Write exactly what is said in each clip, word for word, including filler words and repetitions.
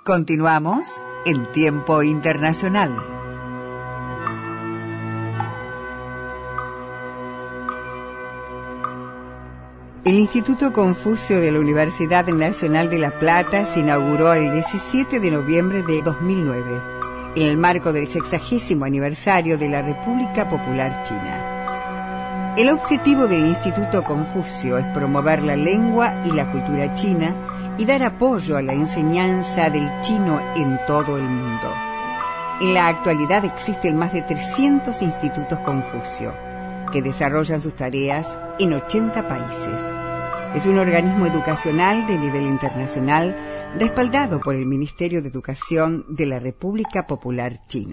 Continuamos en Tiempo Internacional. El Instituto Confucio de la Universidad Nacional de La Plata se inauguró el diecisiete de noviembre de dos mil nueve, en el marco del sexagésimo aniversario de la República Popular China. El objetivo del Instituto Confucio es promover la lengua y la cultura china y dar apoyo a la enseñanza del chino en todo el mundo. En la actualidad existen más de trescientos institutos Confucio, que desarrollan sus tareas en ochenta países. Es un organismo educacional de nivel internacional respaldado por el Ministerio de Educación de la República Popular China.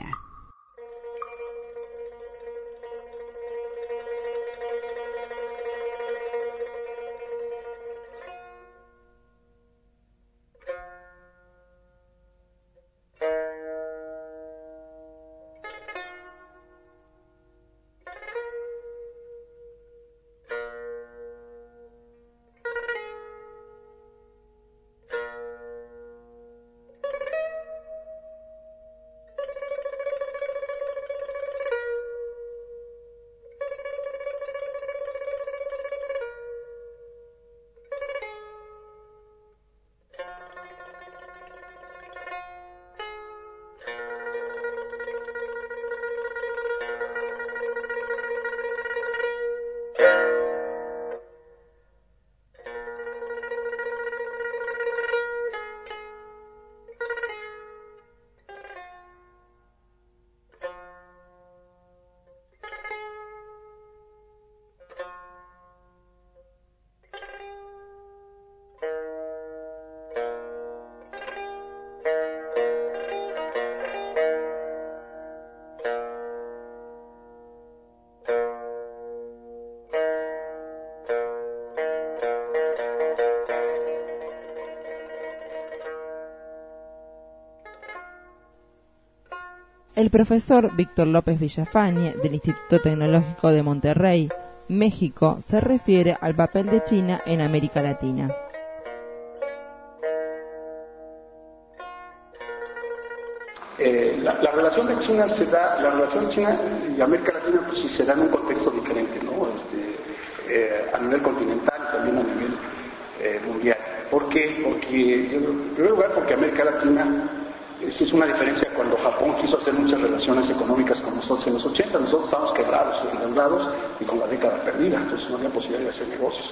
El profesor Víctor López Villafañe, del Instituto Tecnológico de Monterrey, México, se refiere al papel de China en América Latina. Eh, la, la relación de China se da, la relación China y América Latina, pues sí se da en un contexto diferente, ¿no? Este, eh, a nivel continental y también a nivel eh, mundial. ¿Por qué? Porque, en primer lugar, porque América Latina, esa es una diferencia cuando Japón quiso hacer muchas relaciones económicas con nosotros en los ochenta, nosotros estábamos quebrados, endeudados y con la década perdida, entonces no había posibilidad de hacer negocios.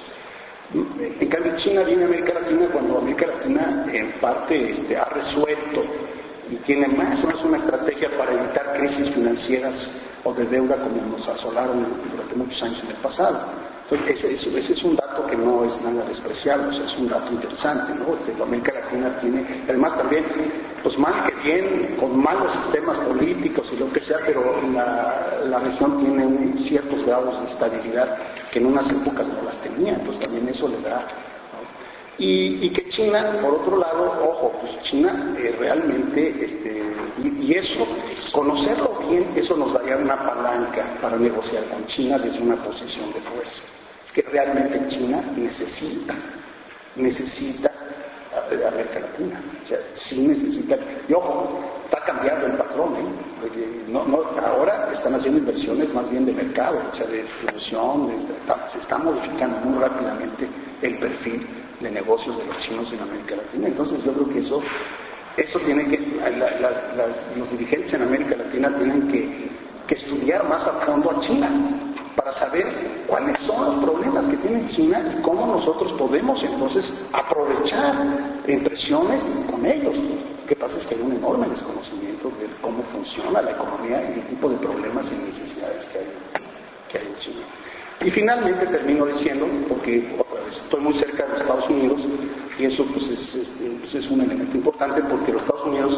En cambio, China viene a América Latina cuando América Latina en parte este, ha resuelto y tiene más o menos una estrategia para evitar crisis financieras o de deuda como nos asolaron durante muchos años en el pasado. Entonces, ese, ese, ese es un dato que no es nada despreciable, o sea, es un dato interesante, ¿no? Este, América Latina tiene, además también, pues mal que bien, con malos sistemas políticos y lo que sea, pero la, la región tiene un, ciertos grados de estabilidad que en unas épocas no las tenía, entonces también eso le da, ¿no? Y, y que China, por otro lado, ojo, pues China eh, realmente, este, y, y eso, conocerlo bien, eso nos daría una palanca para negociar con China desde una posición de fuerza. Es que realmente China necesita, necesita a América Latina, o sea, sí necesita, y ojo, está cambiando el patrón, ¿eh? Porque no, no, ahora están haciendo inversiones más bien de mercado, o sea, de distribución, de, está, se está modificando muy rápidamente el perfil de negocios de los chinos en América Latina. Entonces yo creo que eso eso tiene que la, la, las, los dirigentes en América Latina tienen que, que estudiar más a fondo a China para saber cuáles son los problemas que tiene China y cómo nosotros podemos entonces aprovechar impresiones con ellos. Lo que pasa es que hay un enorme desconocimiento de cómo funciona la economía y el tipo de problemas y necesidades que hay, que hay en China. Y finalmente termino diciendo, porque estoy muy cerca de los Estados Unidos, y eso pues es, es, pues es un elemento importante, porque los Estados Unidos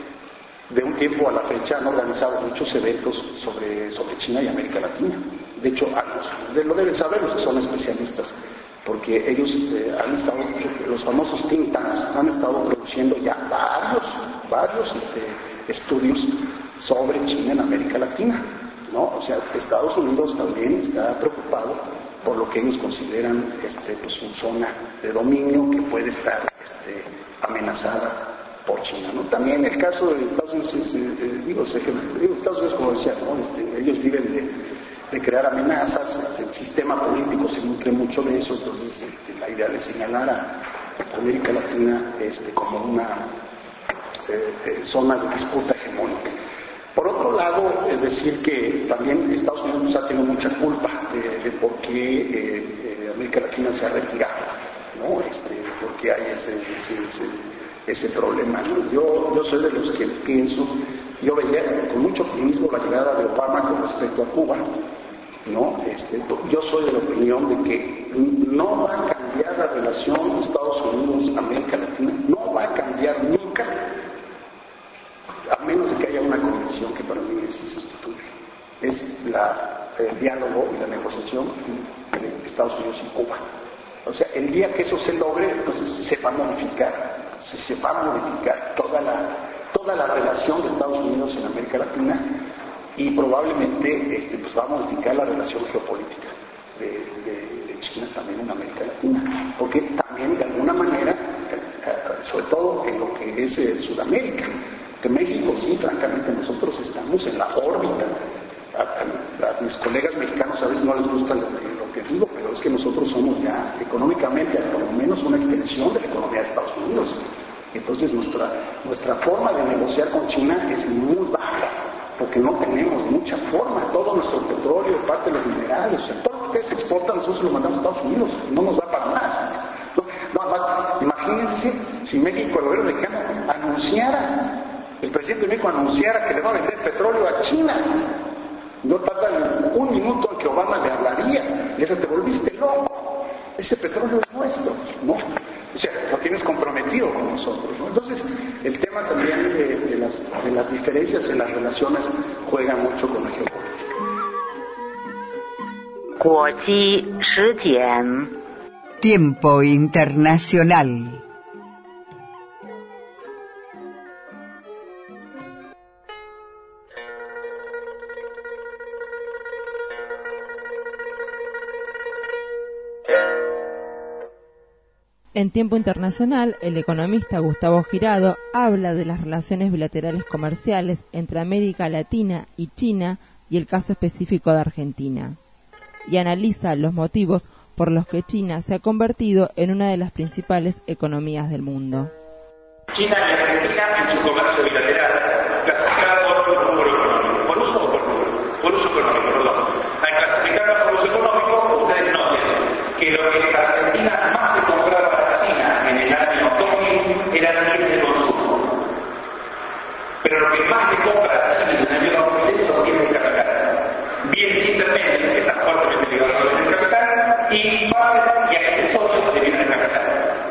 de un tiempo a la fecha han organizado muchos eventos sobre, sobre China y América Latina. De hecho, años, lo deben saber los que son especialistas, porque ellos eh, han estado, los famosos think tanks, han estado produciendo ya varios, varios este, estudios sobre China en América Latina, ¿no? O sea, Estados Unidos también está preocupado por lo que ellos consideran este, pues, una zona de dominio que puede estar este, amenazada por China, ¿no? También el caso de Estados Unidos, es, eh, digo, se, digo, Estados Unidos, como decía, ¿no? Este, ellos viven de, de crear amenazas, este, el sistema político se nutre mucho de eso, entonces este, la idea de señalar a América Latina este, como una eh, eh, zona de disputa hegemónica. Por otro lado, es decir que también Estados Unidos ha tenido mucha culpa de, de por qué eh, eh, América Latina se ha retirado, ¿no? Este, porque hay ese, ese, ese, ese problema, ¿no? Yo, yo soy de los que pienso, yo veía con mucho optimismo la llegada de Obama con respecto a Cuba, ¿no? Este, yo soy de la opinión de que no va a cambiar la relación Estados Unidos-América Latina, no va a cambiar nunca, a menos de que haya una condición que para mí es insustituible. Es la, el diálogo y la negociación entre Estados Unidos y Cuba. O sea, el día que eso se logre, entonces se va a modificar, se, se va a modificar toda la, toda la relación de Estados Unidos en América Latina y probablemente este, pues va a modificar la relación geopolítica de, de, de China también en América Latina. Porque también de alguna manera, sobre todo en lo que es eh, Sudamérica, que México sí, francamente nosotros estamos en la órbita. A, a, a mis colegas mexicanos a veces no les gusta lo, lo que digo, pero es que nosotros somos ya económicamente por lo menos una extensión de la economía de Estados Unidos. Entonces nuestra, nuestra forma de negociar con China es muy baja, porque no tenemos mucha forma. Todo nuestro petróleo, parte de los minerales, o sea, todo lo que se exporta nosotros lo mandamos a Estados Unidos, no nos da para más. No, no, más imagínense si México, el gobierno mexicano, anunciara, el presidente de México anunciara que le va a vender petróleo a China. No tarda un minuto en que Obama le hablaría, y eso te volviste loco. Ese petróleo es nuestro, ¿no? O sea, lo tienes comprometido con nosotros, ¿no? Entonces, el tema también de, de, las, de las diferencias en las relaciones juega mucho con la geopolítica. 国际时间 Tiempo internacional. En Tiempo Internacional, el economista Gustavo Girado habla de las relaciones bilaterales comerciales entre América Latina y China y el caso específico de Argentina, y analiza los motivos por los que China se ha convertido en una de las principales economías del mundo. China y Argentina en su comercio bilateral, clasificado por rubro económico, por uso o por rubro, por uso económico, perdón. Al clasificarlo por uso económico, ustedes noten que lo que Argentina más le compraba a China en el año dos mil eran bienes de consumo. Pero lo que más le compra a China en el año dos mil son bienes de capital. Bienes intermedios que están fuertemente ligados a los bienes de capital y partes y accesorios de bienes de capital.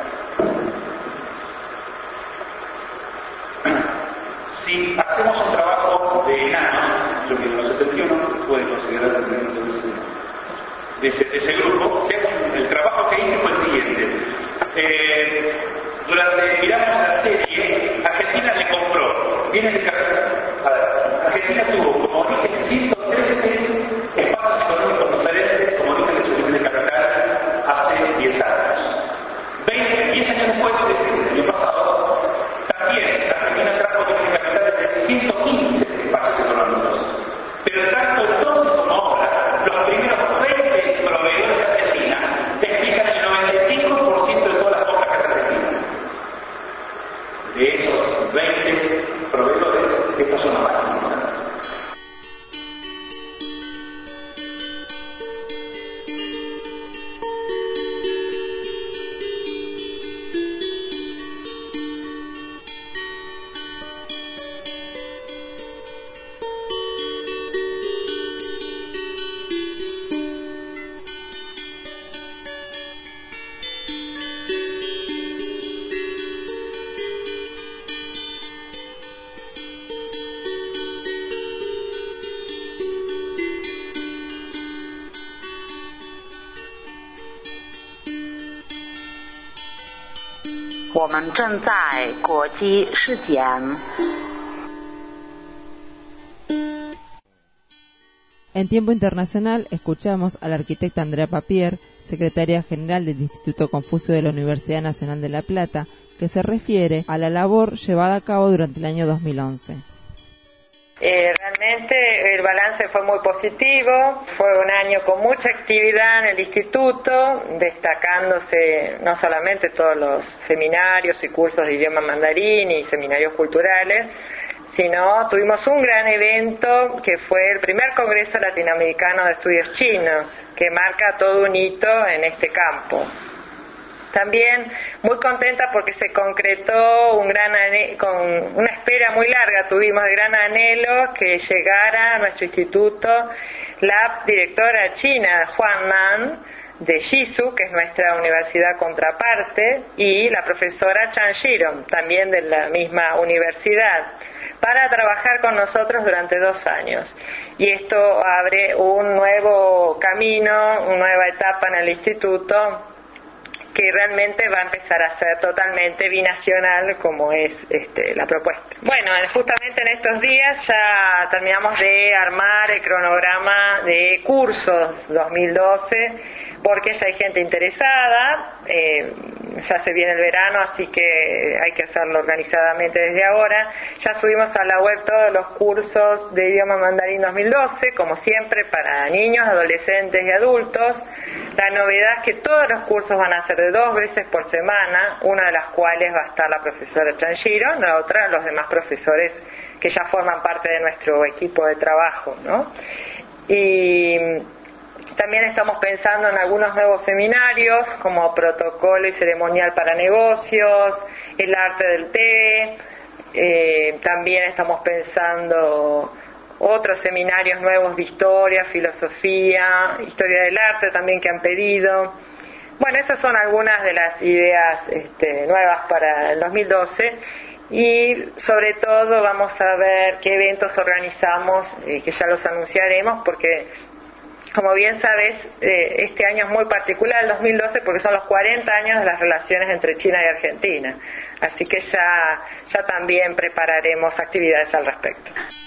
Si hacemos un trabajo de enano, yo que en los setenta y uno puede considerarse dentro de ese, de ese, de ese grupo, ¿sí? El trabajo que hice fue el siguiente. Eh, durante, miramos la serie, Argentina le compró bienes de capital. A ver, Argentina tuvo como origen ciento trece espacios económicos diferentes como origen de su bienes de capital hace diez años. veinte, diez años después, desde el año pasado, también Argentina trajo bienes de capital de ciento quince espacios económicos. Pero tanto entonces como ahora, los primeros veinte proveedores de Argentina explican el noventa y cinco por ciento de todas las compras que hace Argentina. De esos veinte proveedores, estos son los más importantes. En Tiempo Internacional escuchamos a la arquitecta Andrea Papier, secretaria general del Instituto Confucio de la Universidad Nacional de La Plata, que que se refiere a la labor llevada a cabo durante el año dos mil once. Eh, realmente el balance fue muy positivo, fue un año con mucha actividad en el instituto, destacándose no solamente todos los seminarios y cursos de idioma mandarín y seminarios culturales, sino tuvimos un gran evento que fue el primer Congreso Latinoamericano de Estudios Chinos, que marca todo un hito en este campo. También muy contenta porque se concretó un gran ane- con una espera muy larga, tuvimos de gran anhelo que llegara a nuestro instituto la directora china, Huang Nan, de Shizu, que es nuestra universidad contraparte, y la profesora Chan Shiron, también de la misma universidad, para trabajar con nosotros durante dos años. Y esto abre un nuevo camino, una nueva etapa en el instituto, que realmente va a empezar a ser totalmente binacional, como es este, la propuesta. Bueno, justamente en estos días ya terminamos de armar el cronograma de cursos dos mil doce, porque ya hay gente interesada, eh, ya se viene el verano, así que hay que hacerlo organizadamente desde ahora. Ya subimos a la web todos los cursos de idioma mandarín dos mil doce, como siempre, para niños, adolescentes y adultos. La novedad es que todos los cursos van a ser de dos veces por semana, una de las cuales va a estar la profesora Chan Shiron, la otra los demás profesores que ya forman parte de nuestro equipo de trabajo, ¿no? Y también estamos pensando en algunos nuevos seminarios, como protocolo y ceremonial para negocios, el arte del té. Eh, también estamos pensando otros seminarios nuevos de historia, filosofía, historia del arte también que han pedido. Bueno, esas son algunas de las ideas este, nuevas para el dos mil doce. Y sobre todo vamos a ver qué eventos organizamos, eh, que ya los anunciaremos, porque como bien sabes, eh, este año es muy particular, el dos mil doce, porque son los cuarenta años de las relaciones entre China y Argentina. Así que ya, ya también prepararemos actividades al respecto.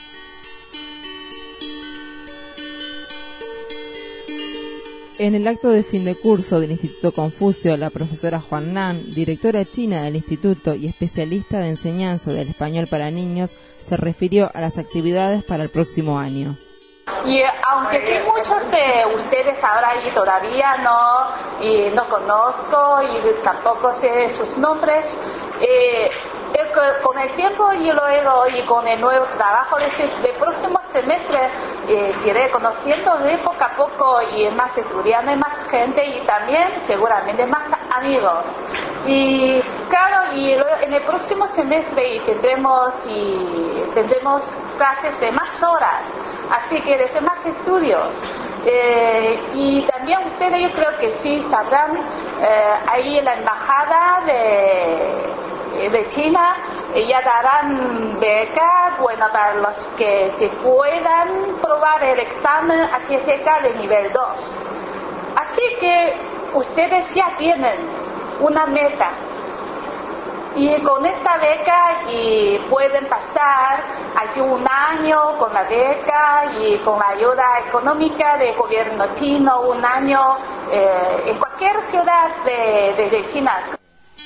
En el acto de fin de curso del Instituto Confucio, la profesora Huang Nan, directora china del instituto y especialista de enseñanza del español para niños, se refirió a las actividades para el próximo año. Y aunque sí muchos de ustedes ahora y todavía no y no conozco y tampoco sé sus nombres, eh, con el tiempo y luego y con el nuevo trabajo de, de próximo semestre eh, iré conociendo de poco a poco y más estudiantes, más gente y también seguramente más amigos. Y claro, y en el próximo semestre y tendremos y tendremos clases de más horas, así que de más estudios. Eh, y también ustedes yo creo que sí sabrán, eh, ahí en la embajada de, de China eh, ya darán becas, bueno, para los que se puedan probar el examen H S K de nivel dos. Así que ustedes ya tienen una meta. Y con esta beca y pueden pasar hace un año con la beca y con la ayuda económica del gobierno chino, un año eh, en cualquier ciudad de, de, de China.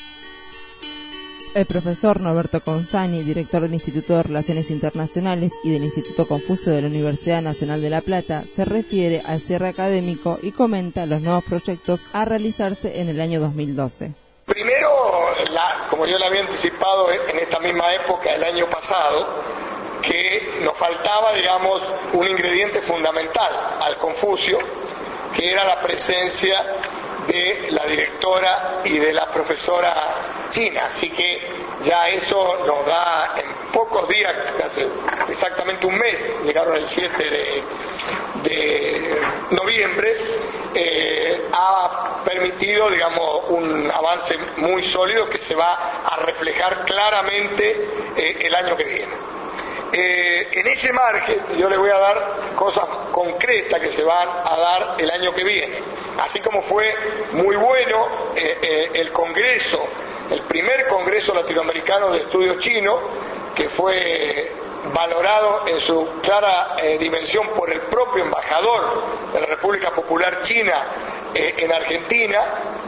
El profesor Norberto Consani, director del Instituto de Relaciones Internacionales y del Instituto Confucio de la Universidad Nacional de La Plata, se refiere al cierre académico y comenta los nuevos proyectos a realizarse en el año dos mil doce. Primero, la, como yo le había anticipado en esta misma época del año pasado, que nos faltaba, digamos, un ingrediente fundamental al Confucio, que era la presencia de la directora y de la profesora china. Así que ya eso nos da en pocos días, hace exactamente un mes, llegaron el siete de, de noviembre, eh, ha permitido, digamos, un avance muy sólido que se va a reflejar claramente eh, el año que viene. Eh, en ese margen yo le voy a dar cosas concretas que se van a dar el año que viene. Así como fue muy bueno eh, eh, el congreso, el primer congreso latinoamericano de estudios chinos, que fue valorado en su clara eh, dimensión por el propio embajador de la República Popular China eh, en Argentina.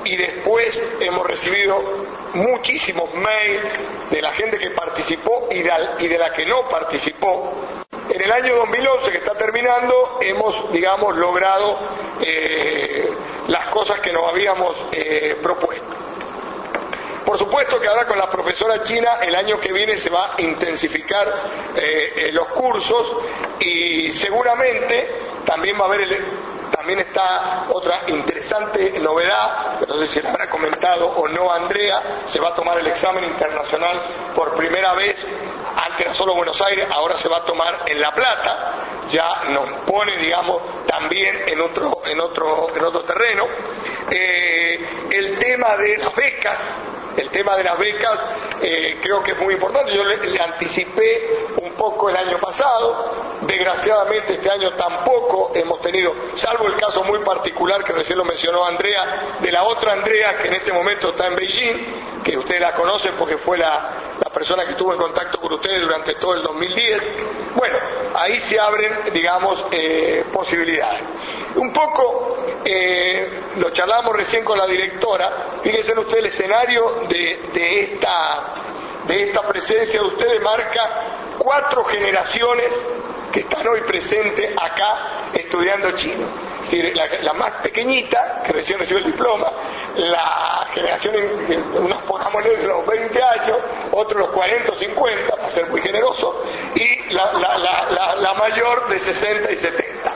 y después hemos recibido muchísimos mails de la gente que participó y de, y de la que no participó. En el año dos mil once, que está terminando, hemos, digamos, logrado eh, las cosas que nos habíamos eh, propuesto. Por supuesto que ahora con la profesora china el año que viene se va a intensificar eh, eh, los cursos y seguramente también va a haber el, también está otra interesante novedad, no sé si la habrá comentado o no Andrea, se va a tomar el examen internacional por primera vez. Antes era solo Buenos Aires, ahora se va a tomar en La Plata, ya nos pone, digamos, también en otro, en otro, en otro terreno. Eh, el tema de las becas, el tema de las becas eh, creo que es muy importante. Yo le, le anticipé un poco el año pasado, desgraciadamente este año tampoco hemos tenido, salvo el caso muy particular que recién lo mencionó Andrea, de la otra Andrea que en este momento está en Beijing, que ustedes la conocen porque fue la, la persona que estuvo en contacto con ustedes durante todo el dos mil diez. Bueno, ahí se abren, digamos, eh, posibilidades. Un poco, eh, lo charlamos recién con la directora, fíjense ustedes el escenario de, de, esta, de esta presencia de ustedes marca cuatro generaciones que están hoy presentes acá estudiando chino. Es decir, la, la más pequeñita, que recién recibió el diploma, la generación, en, unos pongámosle de los veinte años, otros los cuarenta o cincuenta, para ser muy generoso, y la, la, la, la, la mayor de sesenta y setenta.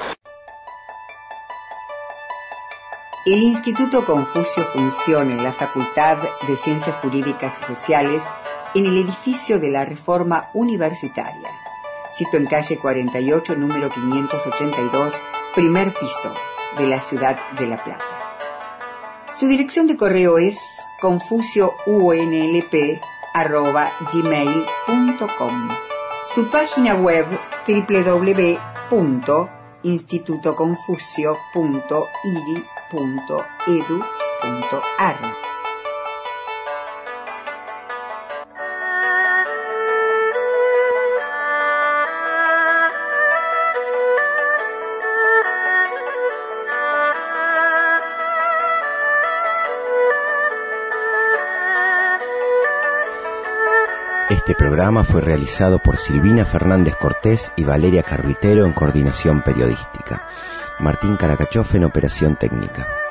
El Instituto Confucio funciona en la Facultad de Ciencias Jurídicas y Sociales en el edificio de la Reforma Universitaria, sito en calle cuarenta y ocho, número quinientos ochenta y dos, primer piso, de la ciudad de La Plata. Su dirección de correo es confuciounlp arroba gmail punto com. Su página web doble u doble u doble u punto instituto confucio punto i r i punto e d u punto a r. Este programa fue realizado por Silvina Fernández Cortés y Valeria Carruitero en coordinación periodística. Martín Caracachofe en operación técnica.